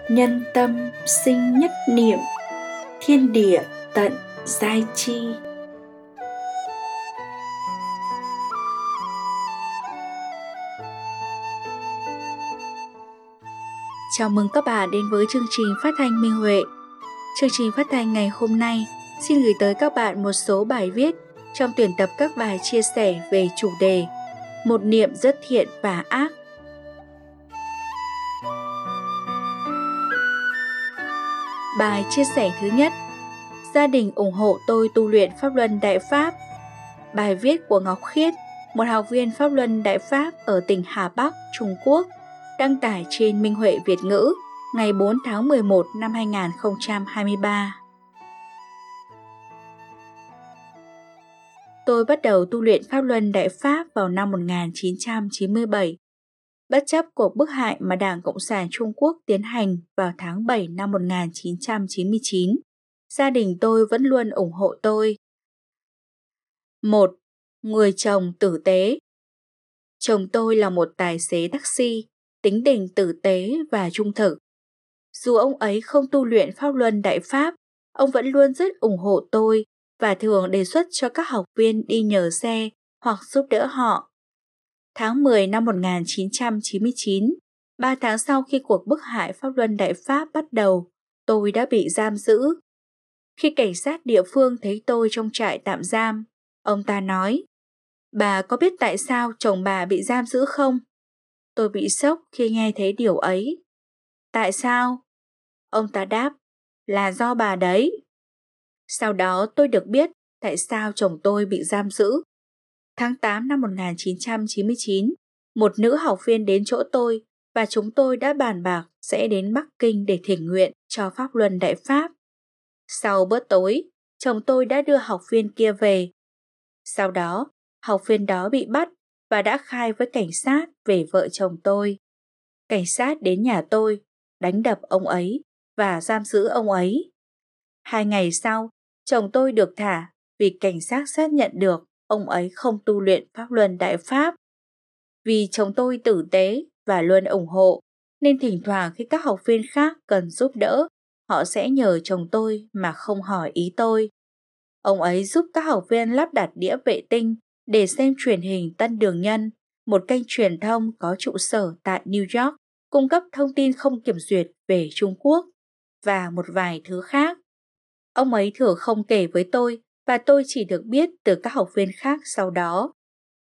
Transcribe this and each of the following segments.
Nhân tâm sinh nhất niệm, thiên địa tận giai chi. Chào mừng các bạn đến với chương trình phát thanh Minh Huệ. Chương trình phát thanh ngày hôm nay xin gửi tới các bạn một số bài viết trong tuyển tập các bài chia sẻ về chủ đề Một niệm rất thiện và ác. Bài chia sẻ thứ nhất: Gia đình ủng hộ tôi tu luyện Pháp Luân Đại Pháp. Bài viết của Ngọc Khiết, một học viên Pháp Luân Đại Pháp ở tỉnh Hà Bắc, Trung Quốc, đăng tải trên Minh Huệ Việt ngữ ngày 4 tháng 11 năm 2023. Tôi bắt đầu tu luyện Pháp Luân Đại Pháp vào năm 1997, bất chấp cuộc bức hại mà Đảng Cộng sản Trung Quốc tiến hành vào tháng 7 năm 1999. Gia đình tôi vẫn luôn ủng hộ tôi. 1. Người chồng tử tế. Chồng tôi là một tài xế taxi, tính tình tử tế và trung thực. Dù ông ấy không tu luyện Pháp Luân Đại Pháp, ông vẫn luôn rất ủng hộ tôi và thường đề xuất cho các học viên đi nhờ xe hoặc giúp đỡ họ. Tháng 10 năm 1999, 3 tháng sau khi cuộc bức hại Pháp Luân Đại Pháp bắt đầu, tôi đã bị giam giữ. Khi cảnh sát địa phương thấy tôi trong trại tạm giam, ông ta nói: "Bà có biết tại sao chồng bà bị giam giữ không?" Tôi bị sốc khi nghe thấy điều ấy. "Tại sao?" Ông ta đáp: "Là do bà đấy." Sau đó tôi được biết tại sao chồng tôi bị giam giữ. Tháng 8 năm 1999, một nữ học viên đến chỗ tôi và chúng tôi đã bàn bạc sẽ đến Bắc Kinh để thỉnh nguyện cho Pháp Luân Đại Pháp. Sau bữa tối, chồng tôi đã đưa học viên kia về. Sau đó, học viên đó bị bắt và đã khai với cảnh sát về vợ chồng tôi. Cảnh sát đến nhà tôi, đánh đập ông ấy và giam giữ ông ấy. 2 ngày sau, chồng tôi được thả vì cảnh sát xác nhận được ông ấy không tu luyện Pháp Luân Đại Pháp. Vì chồng tôi tử tế và luôn ủng hộ, nên thỉnh thoảng khi các học viên khác cần giúp đỡ, họ sẽ nhờ chồng tôi mà không hỏi ý tôi. Ông ấy giúp các học viên lắp đặt đĩa vệ tinh để xem truyền hình Tân Đường Nhân, một kênh truyền thông có trụ sở tại New York, cung cấp thông tin không kiểm duyệt về Trung Quốc và một vài thứ khác. Ông ấy thường không kể với tôi và tôi chỉ được biết từ các học viên khác sau đó.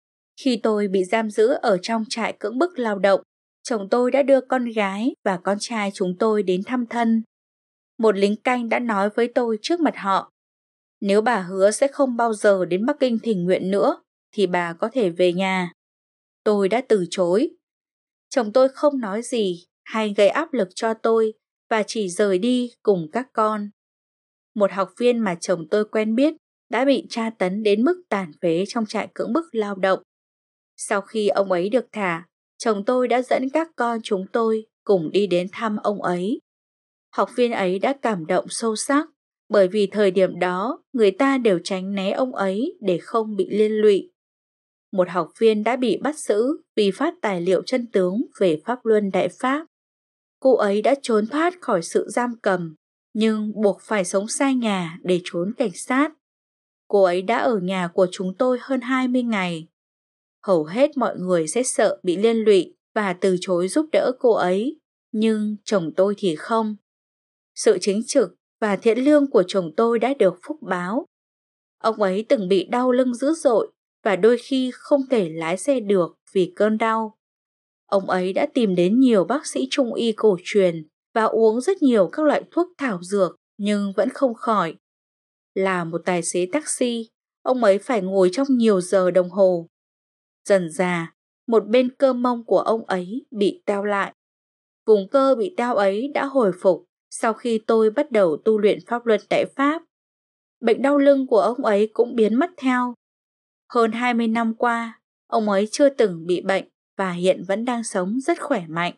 Khi tôi bị giam giữ ở trong trại cưỡng bức lao động, chồng tôi đã đưa con gái và con trai chúng tôi đến thăm thân. Một lính canh đã nói với tôi trước mặt họ: "Nếu bà hứa sẽ không bao giờ đến Bắc Kinh thỉnh nguyện nữa, thì bà có thể về nhà." Tôi đã từ chối. Chồng tôi không nói gì hay gây áp lực cho tôi và chỉ rời đi cùng các con. Một học viên mà chồng tôi quen biết đã bị tra tấn đến mức tàn phế trong trại cưỡng bức lao động. Sau khi ông ấy được thả, chồng tôi đã dẫn các con chúng tôi cùng đi đến thăm ông ấy. Học viên ấy đã cảm động sâu sắc bởi vì thời điểm đó người ta đều tránh né ông ấy để không bị liên lụy. Một học viên đã bị bắt giữ vì phát tài liệu chân tướng về Pháp Luân Đại Pháp. Cô ấy đã trốn thoát khỏi sự giam cầm, nhưng buộc phải sống xa nhà để trốn cảnh sát. Cô ấy đã ở nhà của chúng tôi hơn 20 ngày. Hầu hết mọi người sẽ sợ bị liên lụy và từ chối giúp đỡ cô ấy, nhưng chồng tôi thì không. Sự chính trực và thiện lương của chồng tôi đã được phúc báo. Ông ấy từng bị đau lưng dữ dội và đôi khi không thể lái xe được vì cơn đau. Ông ấy đã tìm đến nhiều bác sĩ trung y cổ truyền và uống rất nhiều các loại thuốc thảo dược nhưng vẫn không khỏi. Là một tài xế taxi, ông ấy phải ngồi trong nhiều giờ đồng hồ. Dần dà, một bên cơ mông của ông ấy bị teo lại. Vùng cơ bị teo ấy đã hồi phục sau khi tôi bắt đầu tu luyện Pháp Luân Đại Pháp. Bệnh đau lưng của ông ấy cũng biến mất theo. Hơn 20 năm qua, ông ấy chưa từng bị bệnh và hiện vẫn đang sống rất khỏe mạnh.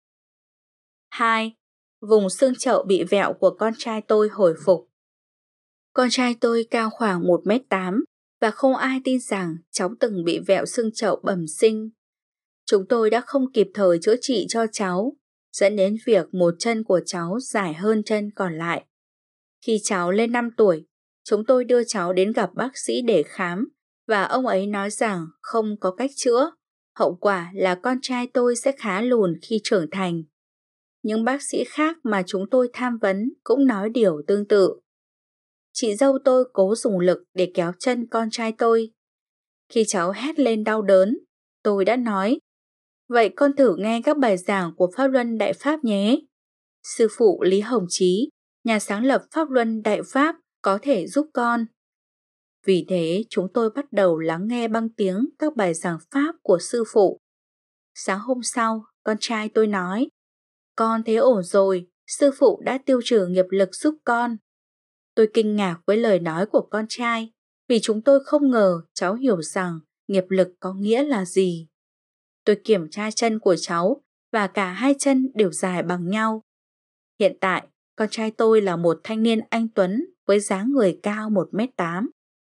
2. Vùng xương chậu bị vẹo của con trai tôi hồi phục. Con trai tôi cao khoảng 1m8 và không ai tin rằng cháu từng bị vẹo xương chậu bẩm sinh. Chúng tôi đã không kịp thời chữa trị cho cháu dẫn đến việc một chân của cháu dài hơn chân còn lại. Khi cháu lên 5 tuổi, chúng tôi đưa cháu đến gặp bác sĩ để khám và ông ấy nói rằng không có cách chữa. Hậu quả là con trai tôi sẽ khá lùn khi trưởng thành. Những bác sĩ khác mà chúng tôi tham vấn cũng nói điều tương tự. Chị dâu tôi cố dùng lực để kéo chân con trai tôi. Khi cháu hét lên đau đớn, tôi đã nói, vậy con thử nghe các bài giảng của Pháp Luân Đại Pháp nhé. Sư phụ Lý Hồng Chí, nhà sáng lập Pháp Luân Đại Pháp, có thể giúp con. Vì thế chúng tôi bắt đầu lắng nghe băng tiếng các bài giảng Pháp của sư phụ. Sáng hôm sau, con trai tôi nói, con thấy ổn rồi, sư phụ đã tiêu trừ nghiệp lực giúp con. Tôi kinh ngạc với lời nói của con trai, vì chúng tôi không ngờ cháu hiểu rằng nghiệp lực có nghĩa là gì. Tôi kiểm tra chân của cháu và cả hai chân đều dài bằng nhau. Hiện tại, con trai tôi là một thanh niên anh tuấn với dáng người cao 1m8.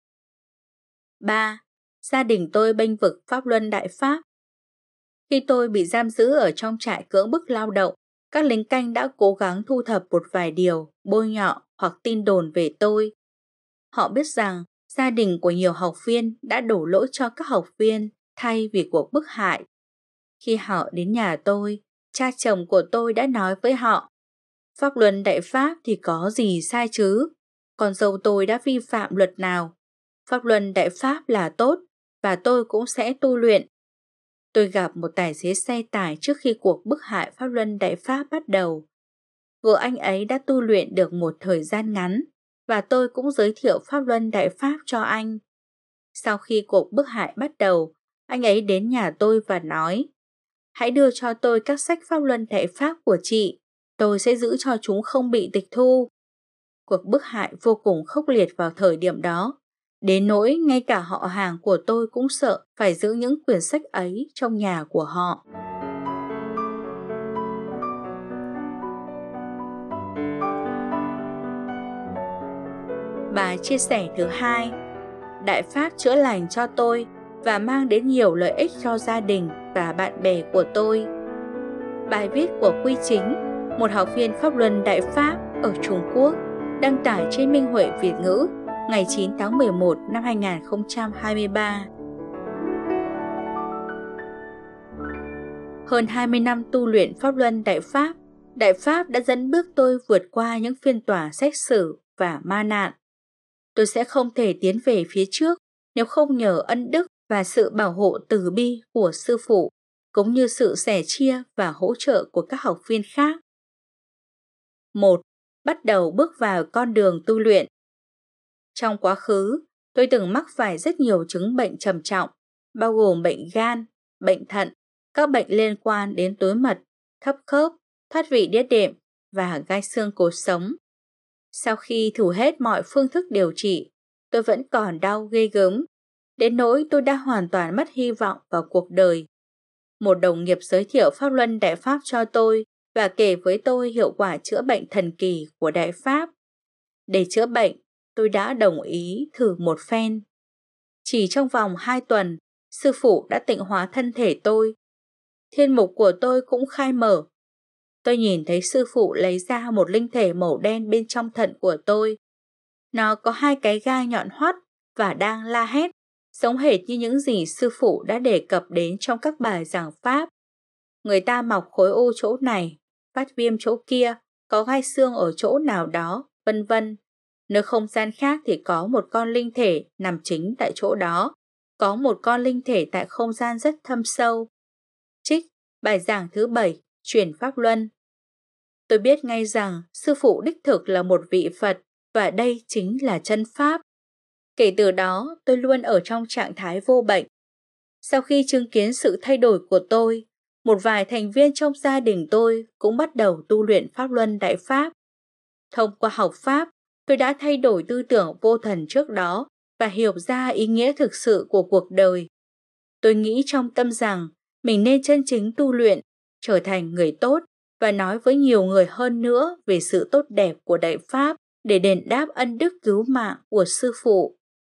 3. Gia đình tôi bênh vực Pháp Luân Đại Pháp. Khi tôi bị giam giữ ở trong trại cưỡng bức lao động, các lính canh đã cố gắng thu thập một vài điều, bôi nhọ hoặc tin đồn về tôi. Họ biết rằng gia đình của nhiều học viên đã đổ lỗi cho các học viên thay vì cuộc bức hại. Khi họ đến nhà tôi, cha chồng của tôi đã nói với họ, Pháp Luân Đại Pháp thì có gì sai chứ? Con dâu tôi đã vi phạm luật nào? Pháp Luân Đại Pháp là tốt và tôi cũng sẽ tu luyện. Tôi gặp một tài xế xe tải trước khi cuộc bức hại Pháp Luân Đại Pháp bắt đầu. Vợ anh ấy đã tu luyện được một thời gian ngắn và tôi cũng giới thiệu Pháp Luân Đại Pháp cho anh. Sau khi cuộc bức hại bắt đầu, anh ấy đến nhà tôi và nói, hãy đưa cho tôi các sách Pháp Luân Đại Pháp của chị, tôi sẽ giữ cho chúng không bị tịch thu. Cuộc bức hại vô cùng khốc liệt vào thời điểm đó, đến nỗi ngay cả họ hàng của tôi cũng sợ phải giữ những quyển sách ấy trong nhà của họ. Bài chia sẻ thứ 2, Đại Pháp chữa lành cho tôi và mang đến nhiều lợi ích cho gia đình và bạn bè của tôi. Bài viết của Quy Chính, một học viên Pháp Luân Đại Pháp ở Trung Quốc, đăng tải trên Minh Huệ Việt ngữ ngày 9 tháng 11 năm 2023. Hơn 20 năm tu luyện Pháp Luân Đại Pháp đã dẫn bước tôi vượt qua những phiên tòa xét xử và ma nạn. Tôi sẽ không thể tiến về phía trước nếu không nhờ ân đức và sự bảo hộ từ bi của sư phụ, cũng như sự sẻ chia và hỗ trợ của các học viên khác. 1. Bắt đầu bước vào con đường tu luyện. Trong quá khứ, tôi từng mắc phải rất nhiều chứng bệnh trầm trọng, bao gồm bệnh gan, bệnh thận, các bệnh liên quan đến túi mật, thấp khớp, thoát vị đĩa đệm và gai xương cột sống. Sau khi thử hết mọi phương thức điều trị, tôi vẫn còn đau ghê gớm, đến nỗi tôi đã hoàn toàn mất hy vọng vào cuộc đời. Một đồng nghiệp giới thiệu Pháp Luân Đại Pháp cho tôi và kể với tôi hiệu quả chữa bệnh thần kỳ của Đại Pháp. Để chữa bệnh, tôi đã đồng ý thử một phen. Chỉ trong vòng 2 tuần, sư phụ đã tịnh hóa thân thể tôi. Thiên mục của tôi cũng khai mở. Tôi nhìn thấy sư phụ lấy ra một linh thể màu đen bên trong thận của tôi. Nó có 2 cái gai nhọn hoắt và đang la hét, giống hệt như những gì sư phụ đã đề cập đến trong các bài giảng Pháp. Người ta mọc khối u chỗ này, phát viêm chỗ kia, có gai xương ở chỗ nào đó, vân vân. Nơi không gian khác thì có một con linh thể nằm chính tại chỗ đó, có một con linh thể tại không gian rất thâm sâu. Trích bài giảng thứ 7, chuyển Pháp Luân. Tôi biết ngay rằng sư phụ đích thực là một vị Phật và đây chính là chân Pháp. Kể từ đó, tôi luôn ở trong trạng thái vô bệnh. Sau khi chứng kiến sự thay đổi của tôi, một vài thành viên trong gia đình tôi cũng bắt đầu tu luyện Pháp Luân Đại Pháp. Thông qua học Pháp, tôi đã thay đổi tư tưởng vô thần trước đó và hiểu ra ý nghĩa thực sự của cuộc đời. Tôi nghĩ trong tâm rằng mình nên chân chính tu luyện, trở thành người tốt và nói với nhiều người hơn nữa về sự tốt đẹp của Đại Pháp để đền đáp ân đức cứu mạng của sư phụ.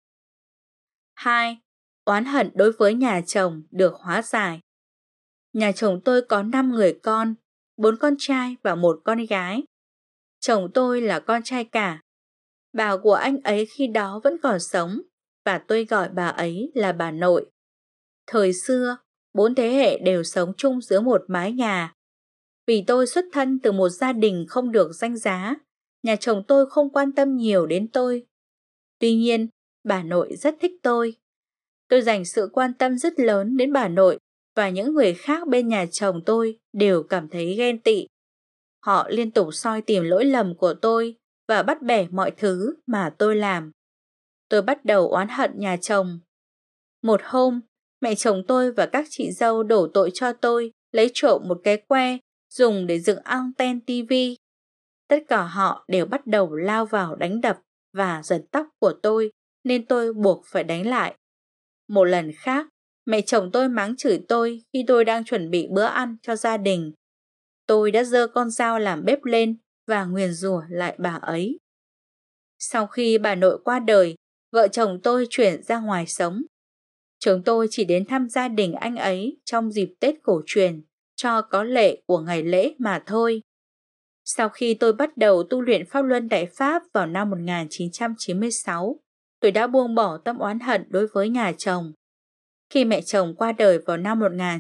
2. Oán hận đối với nhà chồng được hóa giải. Nhà chồng tôi có 5 người con, 4 con trai và 1 con gái. Chồng tôi là con trai cả. Bà của anh ấy khi đó vẫn còn sống và tôi gọi bà ấy là bà nội. Thời xưa, 4 thế hệ đều sống chung dưới một mái nhà. Vì tôi xuất thân từ một gia đình không được danh giá, nhà chồng tôi không quan tâm nhiều đến tôi. Tuy nhiên, bà nội rất thích tôi. Tôi dành sự quan tâm rất lớn đến bà nội và những người khác bên nhà chồng tôi đều cảm thấy ghen tị. Họ liên tục soi tìm lỗi lầm của tôi và bắt bẻ mọi thứ mà tôi làm. Tôi bắt đầu oán hận nhà chồng. Một hôm, mẹ chồng tôi và các chị dâu đổ tội cho tôi lấy trộm một cái que dùng để dựng anten tivi. Tất cả họ đều bắt đầu lao vào đánh đập và giật tóc của tôi nên tôi buộc phải đánh lại. Một lần khác, mẹ chồng tôi mắng chửi tôi khi tôi đang chuẩn bị bữa ăn cho gia đình. Tôi đã giơ con dao làm bếp lên và nguyền rủa lại bà ấy. Sau khi bà nội qua đời, vợ chồng tôi chuyển ra ngoài sống. Chúng tôi chỉ đến thăm gia đình anh ấy trong dịp Tết cổ truyền cho có lệ của ngày lễ mà thôi. Sau khi tôi bắt đầu tu luyện Pháp Luân Đại Pháp vào năm 1996, tôi đã buông bỏ tâm oán hận đối với nhà chồng. Khi mẹ chồng qua đời vào năm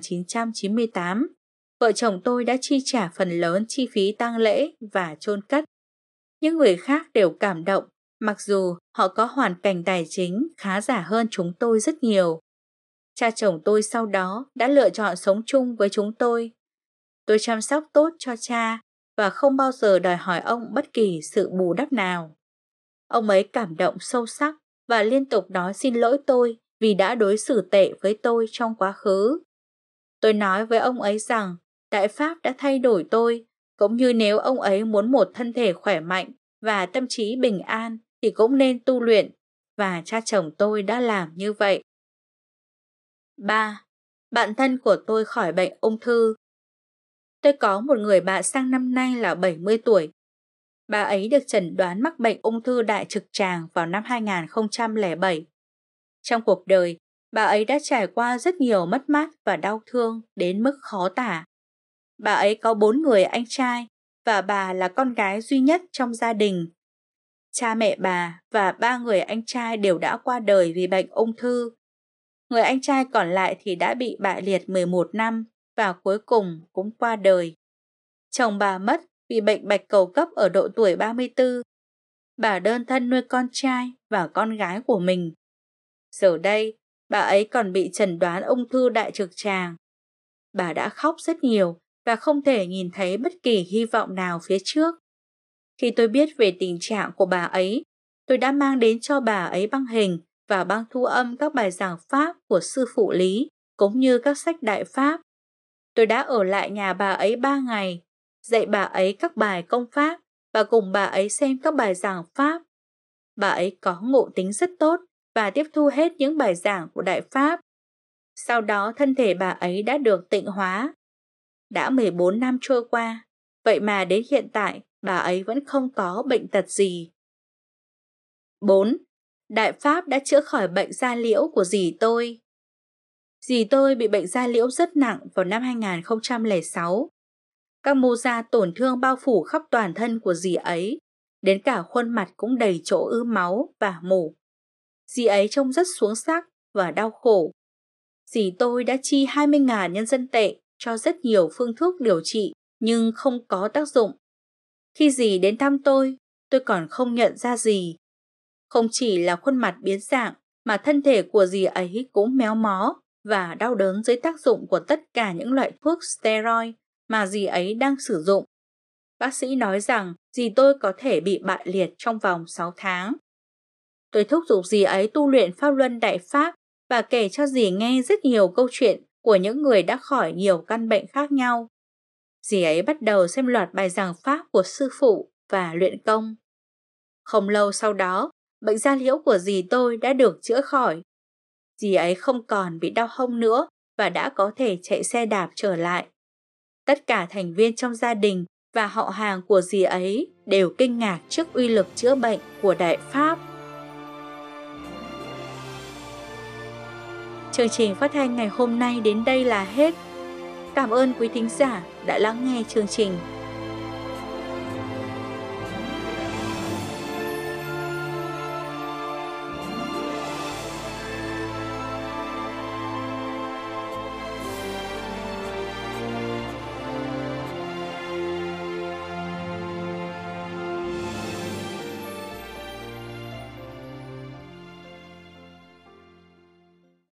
1998, vợ chồng tôi đã chi trả phần lớn chi phí tang lễ và chôn cất. Những người khác đều cảm động, mặc dù họ có hoàn cảnh tài chính khá giả hơn chúng tôi rất nhiều. Cha chồng tôi sau đó đã lựa chọn sống chung với chúng tôi. Tôi chăm sóc tốt cho cha và không bao giờ đòi hỏi ông bất kỳ sự bù đắp nào. Ông ấy cảm động sâu sắc và liên tục nói xin lỗi tôi vì đã đối xử tệ với tôi trong quá khứ. Tôi nói với ông ấy rằng Đại Pháp đã thay đổi tôi, cũng như nếu ông ấy muốn một thân thể khỏe mạnh và tâm trí bình an thì cũng nên tu luyện, và cha chồng tôi đã làm như vậy. 3. Bạn thân của tôi khỏi bệnh ung thư. Tôi có một người bạn sang năm nay là 70 tuổi. Bà ấy được chẩn đoán mắc bệnh ung thư đại trực tràng vào năm 2007. Trong cuộc đời, bà ấy đã trải qua rất nhiều mất mát và đau thương đến mức khó tả. Bà ấy có 4 người anh trai và bà là con gái duy nhất trong gia đình. Cha mẹ bà và 3 người anh trai đều đã qua đời vì bệnh ung thư. Người anh trai còn lại thì đã bị bại liệt 11 năm và cuối cùng cũng qua đời. Chồng bà mất vì bệnh bạch cầu cấp ở độ tuổi 34. Bà đơn thân nuôi con trai và con gái của mình. Giờ đây, bà ấy còn bị chẩn đoán ung thư đại trực tràng. Bà đã khóc rất nhiều và không thể nhìn thấy bất kỳ hy vọng nào phía trước. Khi tôi biết về tình trạng của bà ấy, tôi đã mang đến cho bà ấy băng hình và băng thu âm các bài giảng Pháp của sư phụ Lý, cũng như các sách Đại Pháp. Tôi đã ở lại nhà bà ấy 3 ngày, dạy bà ấy các bài công Pháp và cùng bà ấy xem các bài giảng Pháp. Bà ấy có ngộ tính rất tốt và tiếp thu hết những bài giảng của Đại Pháp. Sau đó thân thể bà ấy đã được tịnh hóa. Đã 14 năm trôi qua, vậy mà đến hiện tại bà ấy vẫn không có bệnh tật gì. 4. Đại Pháp đã chữa khỏi bệnh da liễu của dì tôi. Dì tôi bị bệnh da liễu rất nặng vào năm 2006. Các mô da tổn thương bao phủ khắp toàn thân của dì ấy, đến cả khuôn mặt cũng đầy chỗ ứ máu và mủ. Dì ấy trông rất xuống sắc và đau khổ. Dì tôi đã chi 20.000 nhân dân tệ cho rất nhiều phương thuốc điều trị nhưng không có tác dụng. Khi dì đến thăm tôi còn không nhận ra dì. Không chỉ là khuôn mặt biến dạng mà thân thể của dì ấy cũng méo mó và đau đớn dưới tác dụng của tất cả những loại thuốc steroid mà dì ấy đang sử dụng. Bác sĩ nói rằng dì tôi có thể bị bại liệt trong vòng 6 tháng. Tôi thúc giục dì ấy tu luyện Pháp Luân Đại Pháp và kể cho dì nghe rất nhiều câu chuyện của những người đã khỏi nhiều căn bệnh khác nhau. Dì ấy bắt đầu xem loạt bài giảng Pháp của sư phụ và luyện công. Không lâu sau đó, bệnh da liễu của dì tôi đã được chữa khỏi. Dì ấy không còn bị đau hông nữa và đã có thể chạy xe đạp trở lại. Tất cả thành viên trong gia đình và họ hàng của dì ấy đều kinh ngạc trước uy lực chữa bệnh của Đại Pháp. Chương trình phát thanh ngày hôm nay đến đây là hết. Cảm ơn quý thính giả đã lắng nghe chương trình.